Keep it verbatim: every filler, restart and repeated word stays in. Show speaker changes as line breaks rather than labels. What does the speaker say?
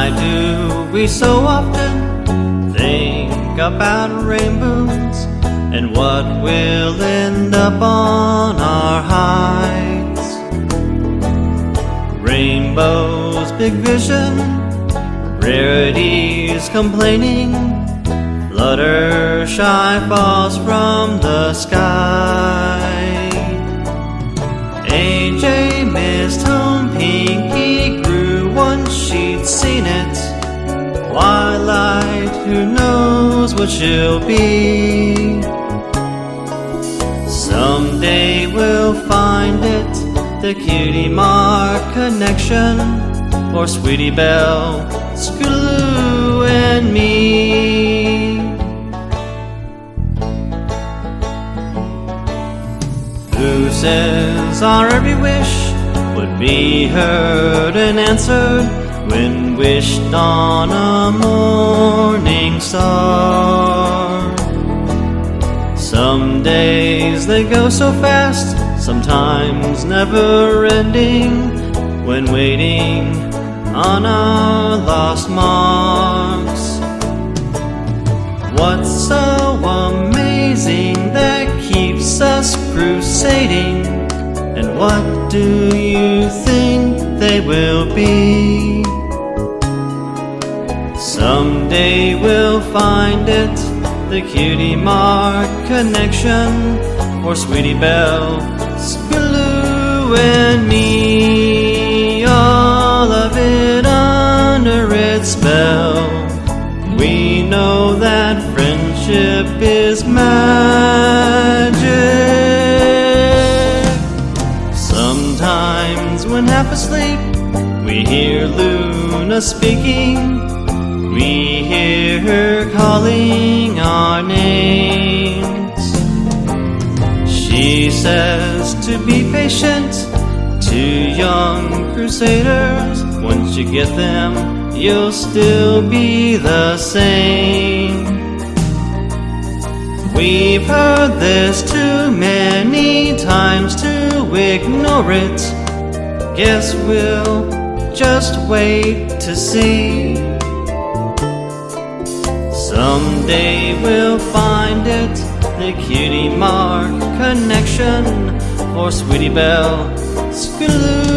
Why do we so often think about rainbows and what will end up on our hides? Rainbows, big vision, rarities complaining, Fluttershy falls from the sky. A J missed home, Pinky grew once she'd seen it. Twilight, who knows what she'll be? Someday we'll find it, the Cutie Mark connection, or Sweetie Belle, Scootaloo and me. Who says our every wish would be heard and answered when wished on a morning star? Some days they go so fast, sometimes never ending, when waiting on our lost marks. What's so amazing that keeps us crusading? And what do you think they will be? Someday we'll find it, the Cutie Mark connection, or Sweetie Belle, Scootaloo and me. All of it under its spell. We know that friendship is magic. Sometimes when half asleep we hear Luna speaking, we hear her calling our names. She says to be patient to young crusaders. Once you get them, you'll still be the same. We've heard this too many times to ignore it. Guess we'll just wait to see. Someday we'll find it, the Cutie Mark connection, or Sweetie Belle, Scootaloo